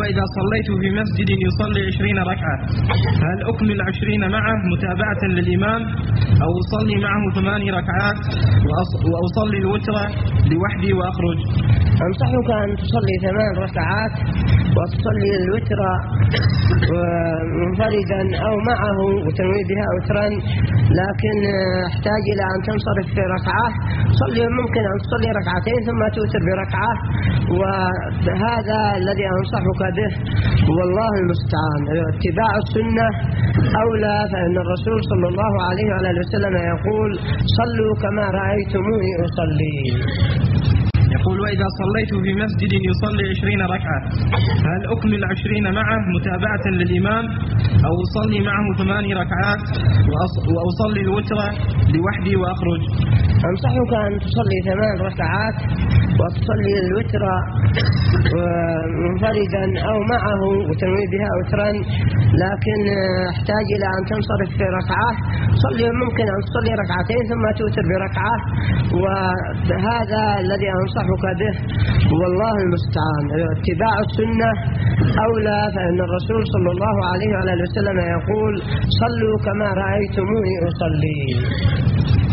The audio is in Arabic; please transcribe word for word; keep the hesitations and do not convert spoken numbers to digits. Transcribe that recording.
وإذا صليت في مسجد يصلي عشرين ركعة هل أكمل عشرين معه متابعة للإمام أو أصلي معه ثماني ركعات وأصلي الوتر لوحدي وأخرج؟ أنصحك أن تصلي ثمان ركعات وتصلي الوتر منفردا أو معه وتنوي بها وترا، لكن احتاج إلى أن تنصرف في ركعة. صلي ممكن أن تصلي ركعتين ثم توتر بركعة، وهذا الذي أنصحك به والله المستعان. اتباع السنة أولى، فإن الرسول صلى الله عليه وعلى اله وسلم يقول صلوا كما رأيتموني أصلي. يقول وإذا صليت في مسجد يصلي عشرين ركعة هل أكمل عشرين معه متابعة للإمام أو أصلي معه ثماني ركعات وأصلي الوتر لوحدي وأخرج؟ أنصحك أن تصلي ثمان ركعات وتصلي الوتر منفردا أو معه وتنوي بها وترا، لكن احتاج إلى أن تنصرف في ركعة. صلي ممكن أن تصلي ركعتين ثم توتر بركعة، وهذا الذي أنصحك به والله المستعان. اتباع السنة أولى، فإن الرسول صلى الله عليه وعلى اله وسلم يقول صلوا كما رأيتموني أصلي.